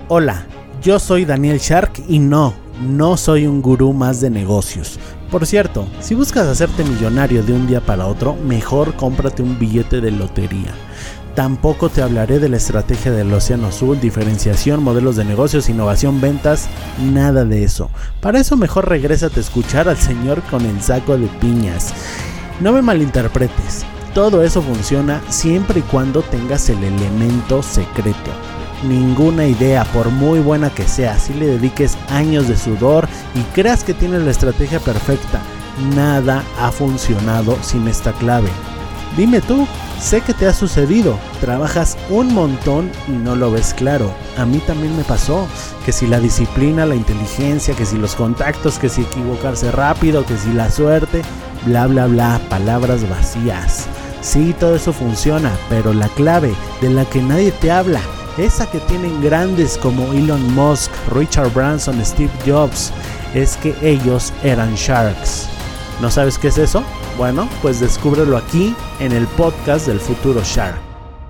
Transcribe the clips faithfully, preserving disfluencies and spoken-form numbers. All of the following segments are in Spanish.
Hola, yo soy Daniel Shark y no, no soy un gurú más de negocios. Por cierto, si buscas hacerte millonario de un día para otro, mejor cómprate un billete de lotería. Tampoco te hablaré de la estrategia del Océano Azul, diferenciación, modelos de negocios, innovación, ventas, nada de eso. Para eso mejor regrésate a escuchar al señor con el saco de piñas. No me malinterpretes, todo eso funciona siempre y cuando tengas el elemento secreto. Ninguna idea, por muy buena que sea, si le dediques años de sudor y creas que tienes la estrategia perfecta, nada ha funcionado sin esta clave. Dime tú, sé que te ha sucedido, trabajas un montón y no lo ves claro. A mí también me pasó, que si la disciplina, la inteligencia, que si los contactos, que si equivocarse rápido, que si la suerte, bla bla bla, palabras vacías. Sí, todo eso funciona, pero la clave de la que nadie te habla, esa que tienen grandes como Elon Musk, Richard Branson, Steve Jobs, es que ellos eran sharks. ¿No sabes qué es eso? Bueno, pues descúbrelo aquí en el podcast del futuro Shark.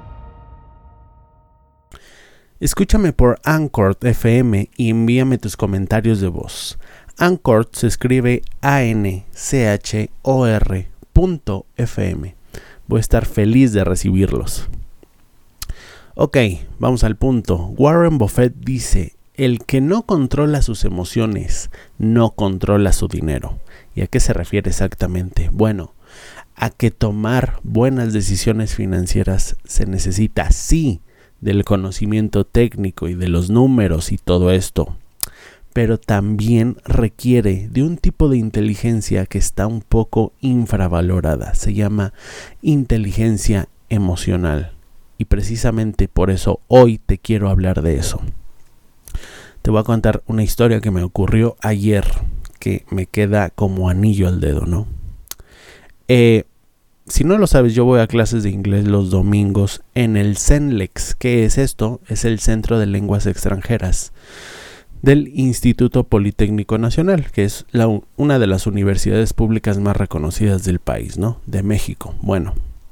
Escúchame por Anchor F M y envíame tus comentarios de voz. Anchor se escribe A N C H O R punto F M. Voy a estar feliz de recibirlos. Ok, vamos al punto. Warren Buffett dice: el que no controla sus emociones, no controla su dinero. ¿Y a qué se refiere exactamente? Bueno, a que tomar buenas decisiones financieras se necesita, sí, del conocimiento técnico y de los números y todo esto, pero también requiere de un tipo de inteligencia que está un poco infravalorada. Se llama inteligencia emocional. Y precisamente por eso hoy te quiero hablar de eso. Te voy a contar una historia que me ocurrió ayer, que me queda como anillo al dedo, ¿no? Eh, si no lo sabes, yo voy a clases de inglés los domingos en el CENLEX. ¿Qué es esto? Es el Centro de Lenguas Extranjeras del Instituto Politécnico Nacional, que es la, una de las universidades públicas más reconocidas del país, ¿no? De México. Bueno.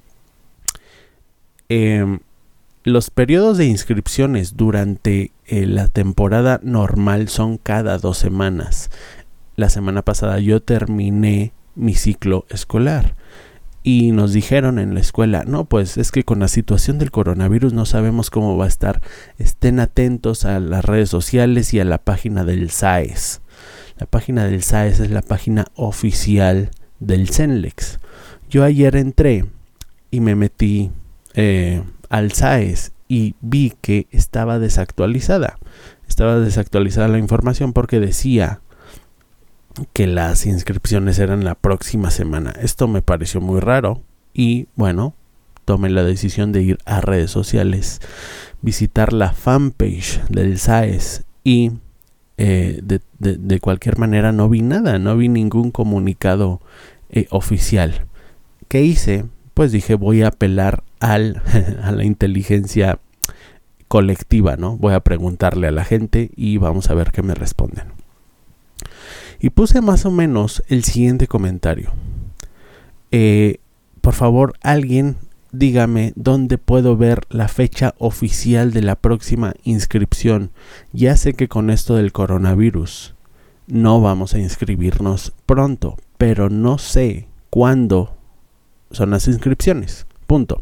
Eh, los periodos de inscripciones durante eh, la temporada normal son cada dos semanas. La semana pasada yo terminé mi ciclo escolar y nos dijeron en la escuela: no, pues es que con la situación del coronavirus no sabemos cómo va a estar. Estén atentos a las redes sociales y a la página del S A E S. La página del S A E S es la página oficial del CENLEX. Yo ayer entré y me metí Eh, al S A E S y vi que estaba desactualizada. Estaba desactualizada la información porque decía que las inscripciones eran la próxima semana. Esto me pareció muy raro y bueno, tomé la decisión de ir a redes sociales, visitar la fanpage del S A E S y eh, de, de, de cualquier manera no vi nada, no vi ningún comunicado eh, oficial. ¿Qué hice? Pues dije, voy a apelar al, a la inteligencia colectiva, ¿no? Voy a preguntarle a la gente y vamos a ver qué me responden. Y puse más o menos el siguiente comentario. Eh, por favor, alguien dígame dónde puedo ver la fecha oficial de la próxima inscripción. Ya sé que con esto del coronavirus no vamos a inscribirnos pronto, pero no sé cuándo son las inscripciones. Punto.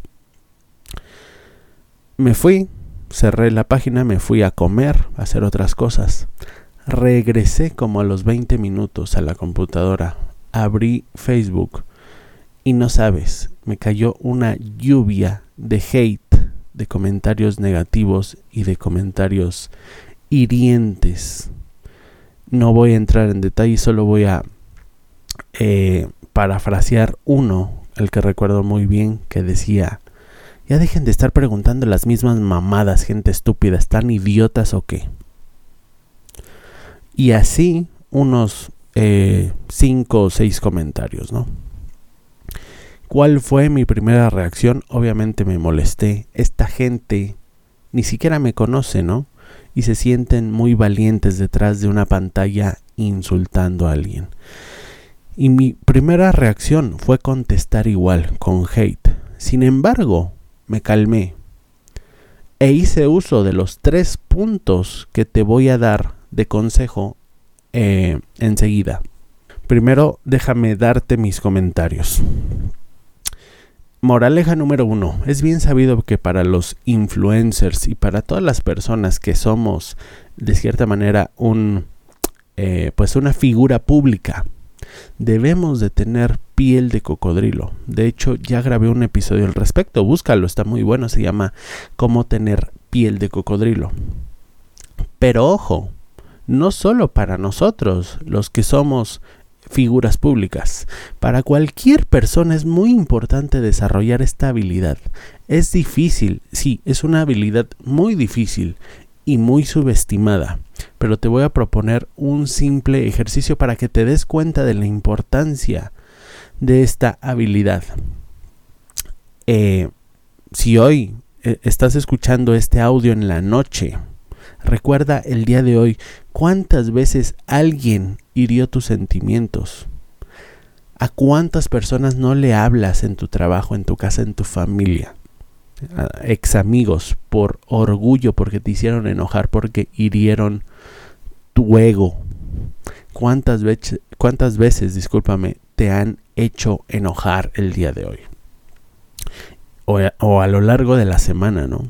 Me fui, cerré la página, me fui a comer, a hacer otras cosas. Regresé como a los veinte minutos a la computadora. Abrí Facebook y no sabes, me cayó una lluvia de hate, de comentarios negativos y de comentarios hirientes. No voy a entrar en detalle, solo voy a eh, parafrasear uno, el que recuerdo muy bien, que decía: ya dejen de estar preguntando las mismas mamadas, gente estúpida, ¿están idiotas o qué? Y así unos eh, cinco o seis comentarios, ¿no? ¿Cuál fue mi primera reacción? Obviamente me molesté. Esta gente ni siquiera me conoce, ¿no? Y se sienten muy valientes detrás de una pantalla insultando a alguien. Y mi primera reacción fue contestar igual, con hate. Sin embargo, me calmé. E hice uso de los tres puntos que te voy a dar de consejo eh, enseguida. Primero, déjame darte mis comentarios. Moraleja número uno. Es bien sabido que para los influencers y para todas las personas que somos de cierta manera un, eh, pues una figura pública, debemos de tener piel de cocodrilo. De hecho, ya grabé un episodio al respecto. Búscalo, está muy bueno. Se llama Cómo tener piel de cocodrilo. Pero ojo, no solo para nosotros, los que somos figuras públicas. Para cualquier persona es muy importante desarrollar esta habilidad. Es difícil, sí, es una habilidad muy difícil y muy subestimada, pero te voy a proponer un simple ejercicio para que te des cuenta de la importancia de esta habilidad. Eh, si hoy eh, estás escuchando este audio en la noche, recuerda el día de hoy cuántas veces alguien hirió tus sentimientos. ¿A cuántas personas no le hablas en tu trabajo, en tu casa, en tu familia? Ex amigos, por orgullo, porque te hicieron enojar, porque hirieron tu ego. ¿Cuántas veces, cuántas veces, discúlpame, te han hecho enojar el día de hoy? O a, o a lo largo de la semana, ¿no?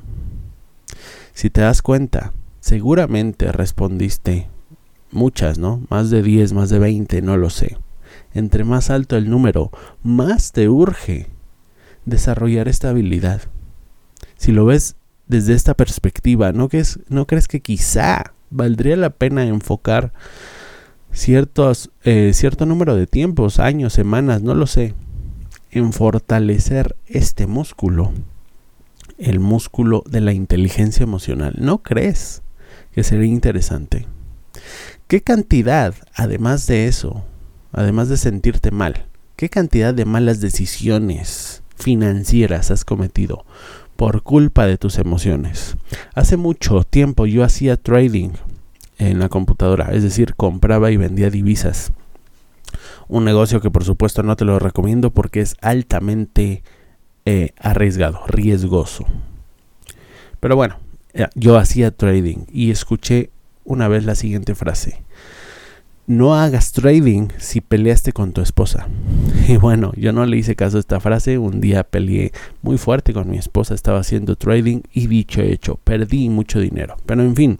Si te das cuenta, seguramente respondiste muchas, ¿no? Más de diez, más de veinte, no lo sé. Entre más alto el número, más te urge desarrollar esta habilidad. Si lo ves desde esta perspectiva, ¿no, que es, ¿no crees que quizá valdría la pena enfocar ciertos, eh, cierto número de tiempos, años, semanas, no lo sé, en fortalecer este músculo, el músculo de la inteligencia emocional? ¿No crees que sería interesante? ¿Qué cantidad, además de eso, además de sentirte mal, qué cantidad de malas decisiones financieras has cometido por culpa de tus emociones? Hace mucho tiempo yo hacía trading en la computadora, es decir, compraba y vendía divisas. Un negocio que por supuesto no te lo recomiendo porque es altamente eh, arriesgado, riesgoso. Pero bueno, yo hacía trading y escuché una vez la siguiente frase: no hagas trading si peleaste con tu esposa. Y bueno, yo no le hice caso a esta frase. Un día peleé muy fuerte con mi esposa, estaba haciendo trading y dicho hecho, perdí mucho dinero. Pero en fin,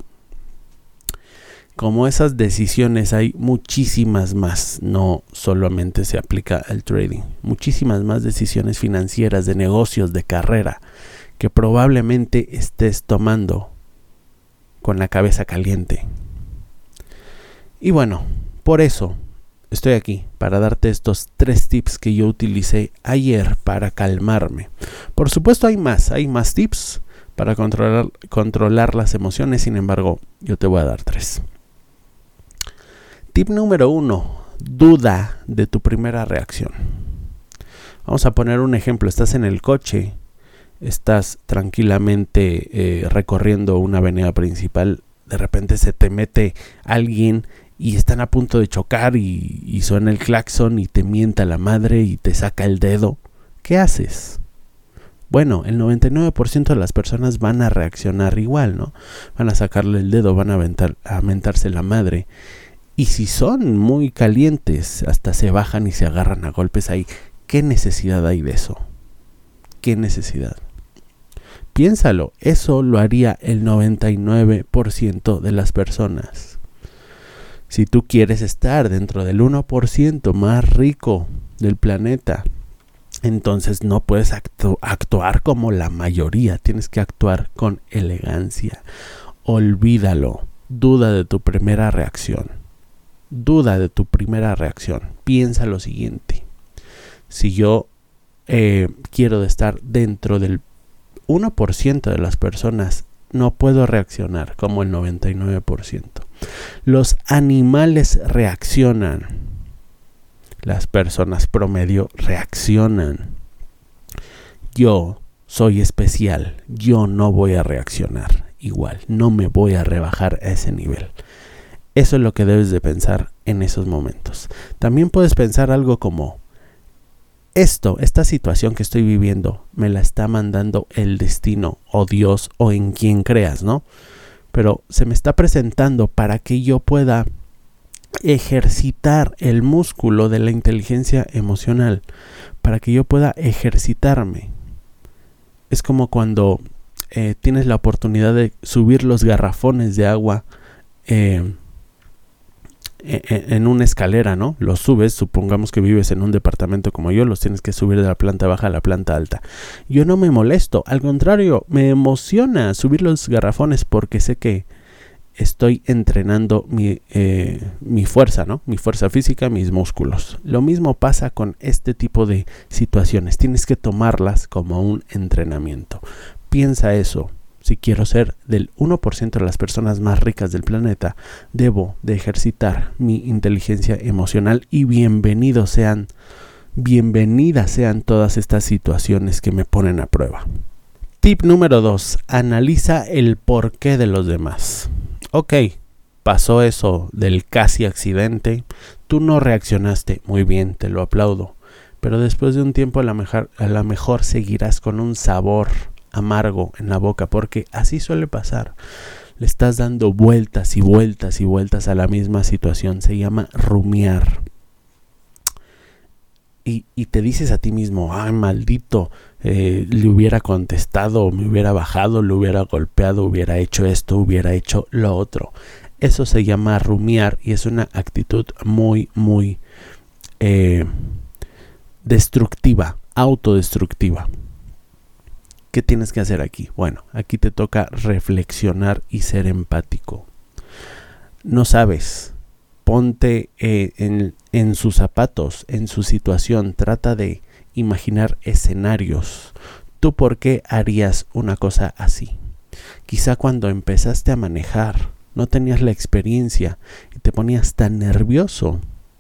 como esas decisiones hay muchísimas más, no solamente se aplica al trading, muchísimas más decisiones financieras, de negocios, de carrera, que probablemente estés tomando con la cabeza caliente. Y bueno, por eso estoy aquí, para darte estos tres tips que yo utilicé ayer para calmarme. Por supuesto hay más, hay más tips para controlar, controlar las emociones, sin embargo, yo te voy a dar tres. Tip número uno, duda de tu primera reacción. Vamos a poner un ejemplo. Estás en el coche, estás tranquilamente eh, recorriendo una avenida principal, de repente se te mete alguien y están a punto de chocar y, y suena el claxon y te mienta la madre y te saca el dedo. ¿Qué haces? Bueno, el noventa y nueve por ciento de las personas van a reaccionar igual, ¿no? Van a sacarle el dedo, van a, aventar, a mentarse la madre. Y si son muy calientes, hasta se bajan y se agarran a golpes ahí. ¿Qué necesidad hay de eso? ¿Qué necesidad? Piénsalo, eso lo haría el noventa y nueve por ciento de las personas. Si tú quieres estar dentro del uno por ciento más rico del planeta, entonces no puedes actu- actuar como la mayoría, tienes que actuar con elegancia. Olvídalo, duda de tu primera reacción. Duda de tu primera reacción. Piensa lo siguiente: si yo eh, quiero estar dentro del uno por ciento de las personas, no puedo reaccionar como el noventa y nueve por ciento. Los animales reaccionan. Las personas promedio reaccionan. Yo soy especial. Yo no voy a reaccionar igual. No me voy a rebajar a ese nivel. Eso es lo que debes de pensar en esos momentos. También puedes pensar algo como: esto, esta situación que estoy viviendo, me la está mandando el destino o Dios o en quien creas, ¿no? Pero se me está presentando para que yo pueda ejercitar el músculo de la inteligencia emocional, para que yo pueda ejercitarme. Es como cuando eh, tienes la oportunidad de subir los garrafones de agua eh, en una escalera, ¿no? Los subes, supongamos que vives en un departamento como yo, los tienes que subir de la planta baja a la planta alta. Yo no me molesto, al contrario, me emociona subir los garrafones porque sé que estoy entrenando mi, eh, mi fuerza, ¿no? Mi fuerza física, mis músculos. Lo mismo pasa con este tipo de situaciones. Tienes que tomarlas como un entrenamiento. Piensa eso. Si quiero ser del uno por ciento de las personas más ricas del planeta, debo de ejercitar mi inteligencia emocional y bienvenidos sean, bienvenidas sean todas estas situaciones que me ponen a prueba. Tip número dos. Analiza el porqué de los demás. Ok, pasó eso del casi accidente, tú no reaccionaste muy bien, te lo aplaudo, pero después de un tiempo a lo mejor, a lo mejor seguirás con un sabor amargo en la boca, porque así suele pasar. Le estás dando vueltas y vueltas y vueltas a la misma situación. Se llama rumiar. Y, y te dices a ti mismo, ay, maldito, eh, le hubiera contestado, me hubiera bajado, le hubiera golpeado, hubiera hecho esto, hubiera hecho lo otro. Eso se llama rumiar y es una actitud muy, muy eh, destructiva, autodestructiva. ¿Qué tienes que hacer aquí? Bueno, aquí te toca reflexionar y ser empático. No sabes, ponte eh, en, en sus zapatos, en su situación, trata de imaginar escenarios. ¿Tú por qué harías una cosa así? Quizá cuando empezaste a manejar, no tenías la experiencia y te ponías tan nervioso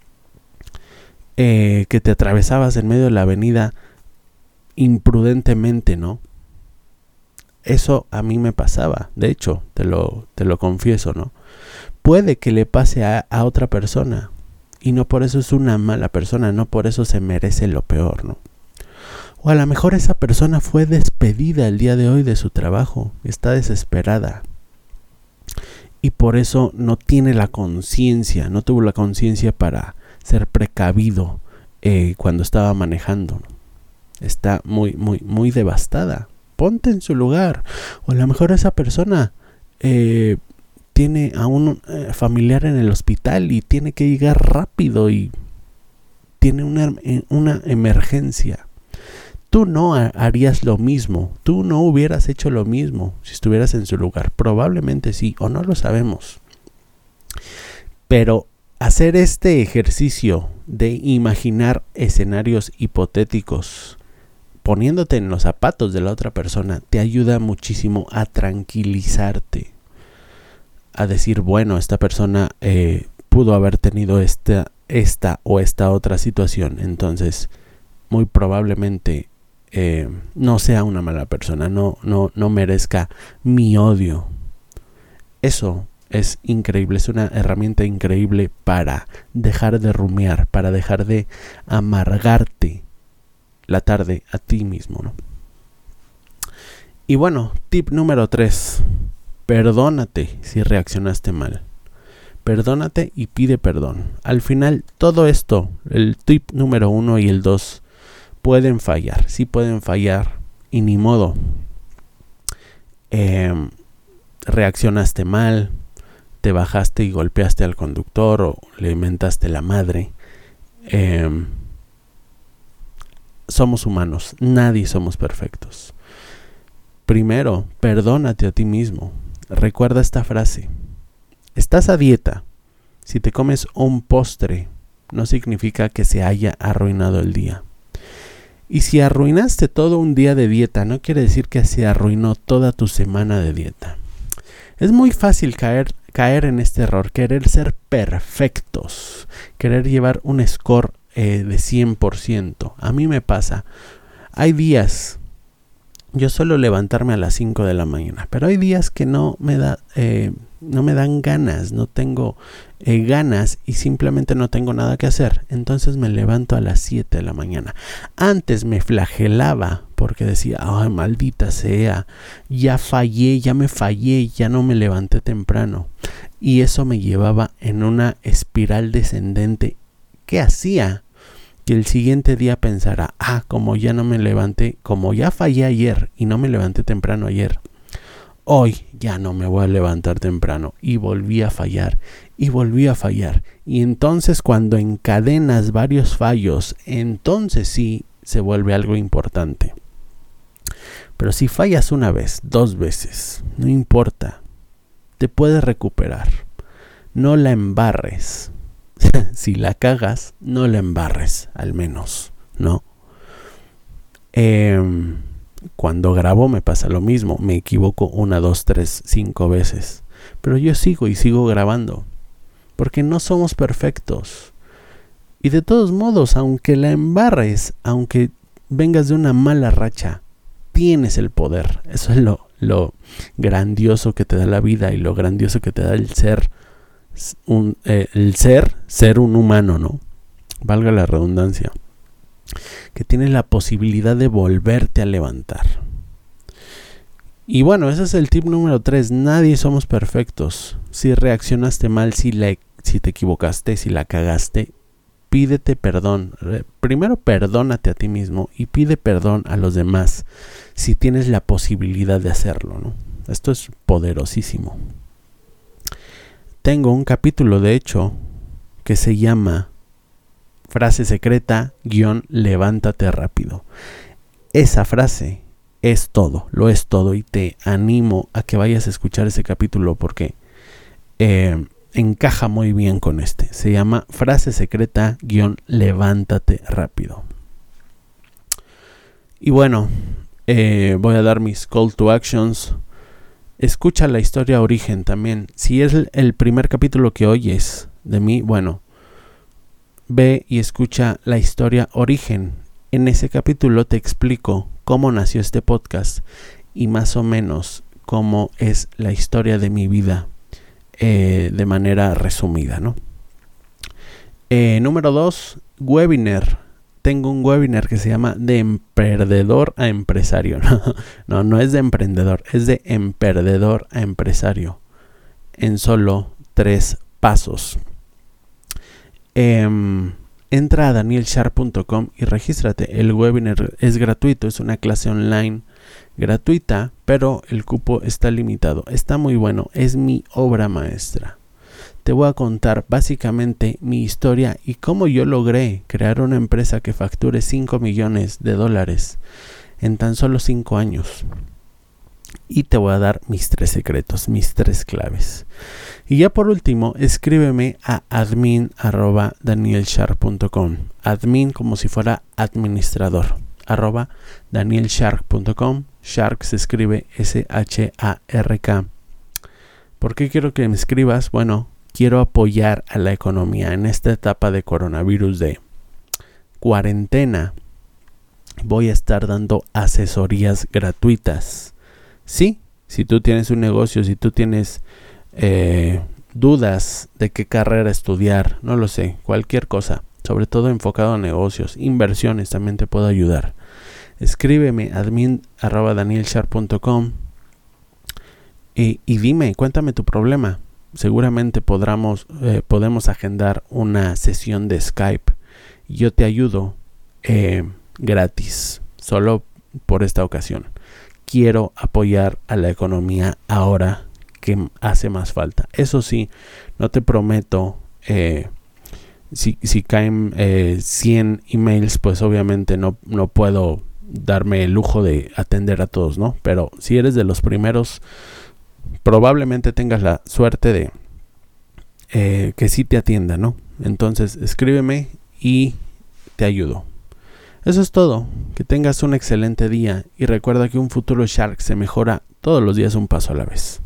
eh, que te atravesabas en medio de la avenida imprudentemente, ¿no? Eso a mí me pasaba, de hecho, te lo, te lo confieso, ¿no? Puede que le pase a, a otra persona y no por eso es una mala persona, no por eso se merece lo peor, ¿no? O a lo mejor esa persona fue despedida el día de hoy de su trabajo, está desesperada y por eso no tiene la conciencia, no tuvo la conciencia para ser precavido eh, cuando estaba manejando, ¿no? Está muy, muy, muy devastada. Ponte en su lugar. O a lo mejor esa persona eh, tiene a un eh, familiar en el hospital y tiene que llegar rápido y tiene una, una emergencia. Tú no harías lo mismo. Tú no hubieras hecho lo mismo si estuvieras en su lugar. Probablemente sí, o no lo sabemos. Pero hacer este ejercicio de imaginar escenarios hipotéticos poniéndote en los zapatos de la otra persona te ayuda muchísimo a tranquilizarte, a decir, bueno, esta persona eh, pudo haber tenido esta, esta o esta otra situación, entonces muy probablemente eh, no sea una mala persona, no, no, no merezca mi odio. Eso es increíble, es una herramienta increíble para dejar de rumiar, para dejar de amargarte la tarde a ti mismo, ¿no? Y bueno, tip número tres. Perdónate si reaccionaste mal. Perdónate y pide perdón. Al final, todo esto, el tip número uno y el dos, pueden fallar. Sí pueden fallar y ni modo. Eh, reaccionaste mal, te bajaste y golpeaste al conductor o le mentaste la madre. Eh, Somos humanos, nadie somos perfectos. Primero, perdónate a ti mismo. Recuerda esta frase. Estás a dieta. Si te comes un postre, no significa que se haya arruinado el día. Y si arruinaste todo un día de dieta, no quiere decir que se arruinó toda tu semana de dieta. Es muy fácil caer, caer en este error, querer ser perfectos, querer llevar un score Eh, de cien por ciento. A mí me pasa. Hay días, yo suelo levantarme a las cinco de la mañana, pero hay días que no me da, eh, no me dan ganas, no tengo eh, ganas y simplemente no tengo nada que hacer. Entonces me levanto a las siete de la mañana. Antes me flagelaba porque decía, ay, maldita sea, ya fallé, ya me fallé, ya no me levanté temprano. Y eso me llevaba en una espiral descendente que hacía que el siguiente día pensara, ah, como ya no me levanté, como ya fallé ayer y no me levanté temprano ayer, hoy ya no me voy a levantar temprano. Y volví a fallar y volví a fallar. Y entonces cuando encadenas varios fallos, entonces sí se vuelve algo importante. Pero si fallas una vez, dos veces, no importa, te puedes recuperar. No la embarres. Si la cagas, no la embarres, al menos, ¿no? Eh, cuando grabo me pasa lo mismo. Me equivoco una, dos, tres, cinco veces. Pero yo sigo y sigo grabando. Porque no somos perfectos. Y de todos modos, aunque la embarres, aunque vengas de una mala racha, tienes el poder. Eso es lo, lo grandioso que te da la vida y lo grandioso que te da el ser. Un, eh, el ser, ser un humano, ¿no? Valga la redundancia. Que tienes la posibilidad de volverte a levantar. Y bueno, ese es el tip número tres. Nadie somos perfectos. Si reaccionaste mal, si, la, si te equivocaste, si la cagaste, pídete perdón. Primero perdónate a ti mismo y pide perdón a los demás si tienes la posibilidad de hacerlo, ¿no? Esto es poderosísimo. Tengo un capítulo, de hecho, que se llama Frase secreta, guión, levántate rápido. Esa frase es todo, lo es todo, y te animo a que vayas a escuchar ese capítulo porque eh, encaja muy bien con este. Se llama Frase secreta, guión, levántate rápido. Y bueno, eh, voy a dar mis call to actions. Escucha la historia Origen también. Si es el primer capítulo que oyes de mí, bueno, ve y escucha la historia Origen. En ese capítulo te explico cómo nació este podcast y más o menos cómo es la historia de mi vida eh, de manera resumida, ¿no? Eh, número dos, webinar. Tengo un webinar que se llama De Emprendedor a Empresario. No, no es de emprendedor, es de emprendedor a empresario. En solo tres pasos. Eh, entra a daniel sharp punto com y regístrate. El webinar es gratuito, es una clase online gratuita, pero el cupo está limitado. Está muy bueno, es mi obra maestra. Te voy a contar básicamente mi historia y cómo yo logré crear una empresa que facture cinco millones de dólares en tan solo cinco años. Y te voy a dar mis tres secretos, mis tres claves. Y ya por último, escríbeme a admin arroba daniel sharp punto com. Admin como si fuera administrador. Arroba daniel sharp punto com. Shark se escribe S H A R K. ¿Por qué quiero que me escribas? Bueno, quiero apoyar a la economía en esta etapa de coronavirus, de cuarentena. Voy a estar dando asesorías gratuitas. Sí, si tú tienes un negocio, si tú tienes eh, dudas de qué carrera estudiar, no lo sé, cualquier cosa, sobre todo enfocado a negocios, inversiones, también te puedo ayudar. Escríbeme admin arroba daniel sharp punto com y, y dime, cuéntame tu problema. Seguramente podremos, eh, podemos agendar una sesión de Skype. Yo te ayudo eh, gratis, solo por esta ocasión. Quiero apoyar a la economía ahora que hace más falta. Eso sí, no te prometo, eh, si, si caen eh, cien emails, pues obviamente no, no puedo darme el lujo de atender a todos, ¿no? Pero si eres de los primeros, probablemente tengas la suerte de eh, que sí te atienda, ¿no? Entonces escríbeme y te ayudo. Eso es todo. Que tengas un excelente día y recuerda que un futuro Shark se mejora todos los días un paso a la vez.